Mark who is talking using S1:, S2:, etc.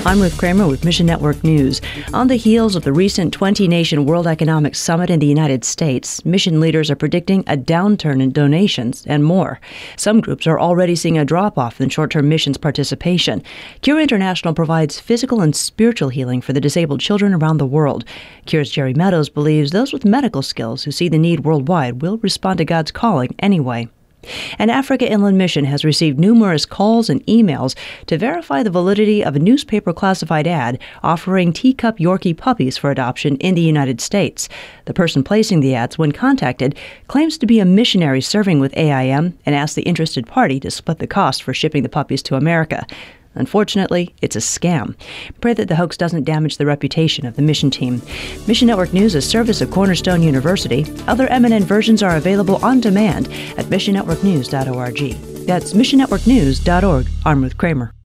S1: I'm Ruth Kramer with Mission Network News. On the heels of the recent 20-nation World Economic Summit in the United States, mission leaders are predicting a downturn in donations and more. Some groups are already seeing a drop-off in short-term missions participation. Cure International provides physical and spiritual healing for the disabled children around the world. Cure's Jerry Meadows believes those with medical skills who see the need worldwide will respond to God's calling anyway. An Africa Inland Mission has received numerous calls and emails to verify the validity of a newspaper classified ad offering teacup Yorkie puppies for adoption in the United States. The person placing the ads, when contacted, claims to be a missionary serving with AIM and asked the interested party to split the cost for shipping the puppies to America. Unfortunately, it's a scam. Pray that the hoax doesn't damage the reputation of the mission team. Mission Network News is a service of Cornerstone University. Other MNN versions are available on demand at missionnetworknews.org. That's missionnetworknews.org. I'm Ruth Kramer.